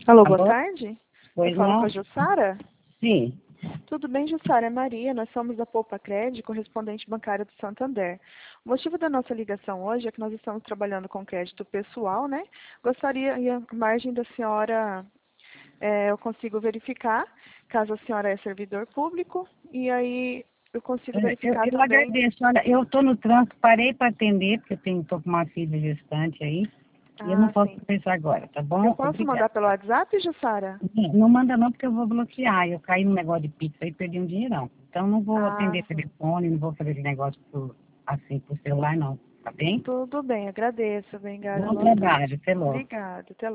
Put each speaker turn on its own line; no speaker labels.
Alô, boa
Alô?
tarde. Eu
Pois
falo com
não?
a Jussara?
Sim.
Tudo bem, Jussara? É Maria. Nós somos da Poupa Crédito, correspondente bancário do Santander. O motivo da nossa ligação hoje é que nós estamos trabalhando com crédito pessoal, né? Gostaria, e a margem da senhora, eu consigo verificar, caso a senhora é servidor público, e aí eu consigo
Eu,
verificar
eu
também.
agradeço. Olha, eu estou no trânsito, parei para atender, porque eu tô com uma filha gestante aí, e eu não
Ah,
posso
sim.
conversar agora, tá
Eu
bom?
posso
Obrigada.
mandar pelo WhatsApp, Jussara?
Não manda não, porque eu vou bloquear. Eu caí num negócio de pizza e perdi um dinheirão. Então não vou
Ah,
atender
sim.
telefone, não vou fazer esse negócio por celular, não. Tá bem?
Tudo bem, agradeço. Bem,
Bom
boa tarde.
trabalho. Até logo.
Obrigada. Até logo.